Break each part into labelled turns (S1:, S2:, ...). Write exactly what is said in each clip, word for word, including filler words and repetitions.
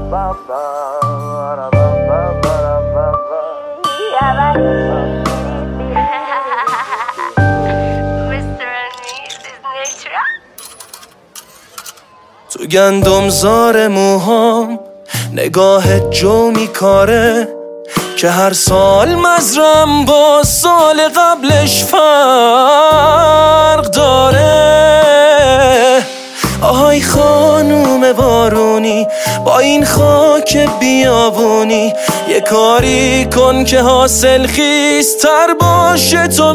S1: تو گندم زار موهام نگاه جو میکاره که هر سال مزرم با سال قبلش فرق داره. آهای خانوم بارونی با این خاک بیابونی یه کاری کن که حاصل خیزتر باشه، تو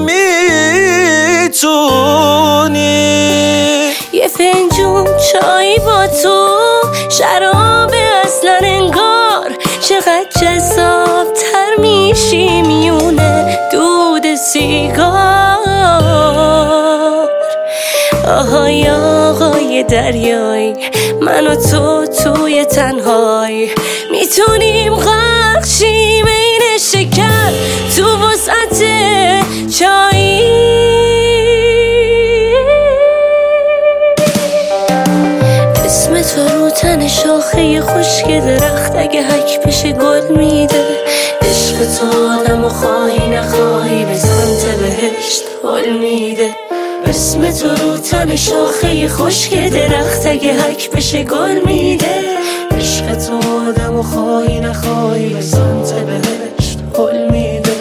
S1: میتونی.
S2: یه فنجون چای با تو، شراب اصلا انگار، چقدر جذاب تر میشی میونه دود سیگار. آهای آقای دریایی، من و تو توی تنهایی میتونیم غرق شیم این شکر تو وسعت چایی. اسم تو رو تن شاخه خشک درخت اگه حک بشه گل میده. عشق تو آدم و خواهی نخواهی به سمت بهشت حل میده. اسم تو رو تن شاخه خشک درخت اگه حک بشه گل میده. عشق تو آدم و خواهی نخواهی به سمت بهشت حل میده.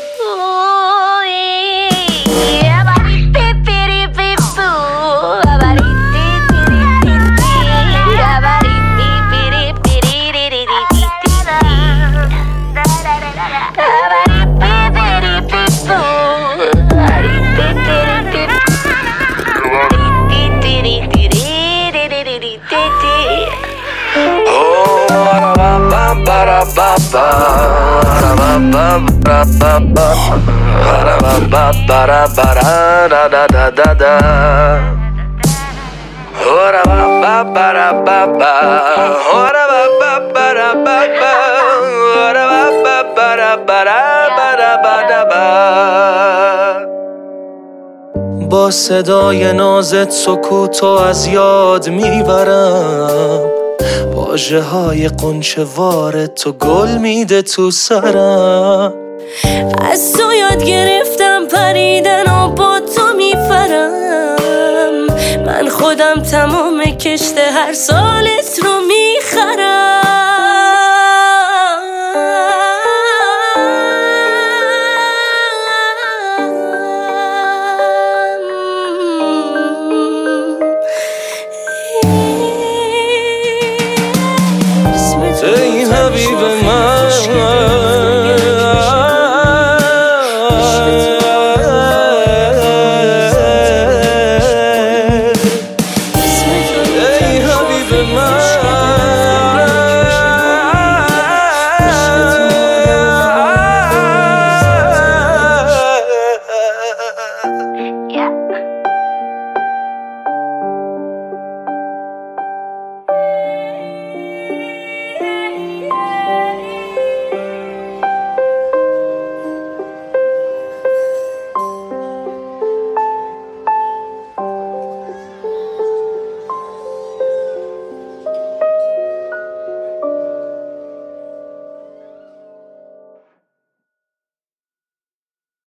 S1: با صدای نازت سکوتو از یاد میبرم، واژه های قنچه وارد تو گل میده تو سرم.
S2: از تو یاد گرفتم پریدن و با تو میپرم. من خودم تمام کشت هر سالت رو